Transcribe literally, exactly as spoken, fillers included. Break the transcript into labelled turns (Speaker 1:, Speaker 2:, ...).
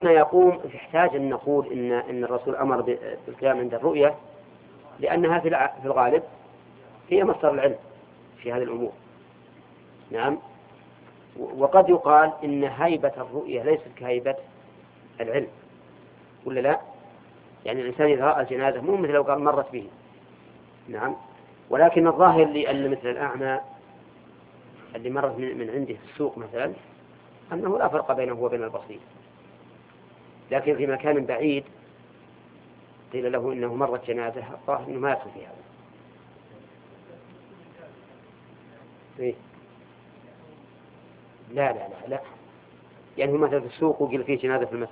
Speaker 1: يقوم يحتاج أن نقول إن إن الرسول أمر بالقيام عند الرؤية، لأنها في في الغالب هي مصدر العلم في هذه الأمور. نعم. وقد يقال إن هيبة الرؤية ليست كهيبة العلم، ولا لا؟ يعني الإنسان إذا رأى الجنازة مو مثل لو قال مرت به. نعم. ولكن الظاهر لي أن مثل الأعمى اللي مرت من عنده في السوق مثلا أنه لا فرق بينه وبين البصير، لكن في مكان بعيد قيل له إنه مرت جنازة، الظاهر إنه ما يدخل في هذا. إيه؟ لا لا لا لا، يعني هو مثلا في السوق وقيل فيه جنازة في المسجد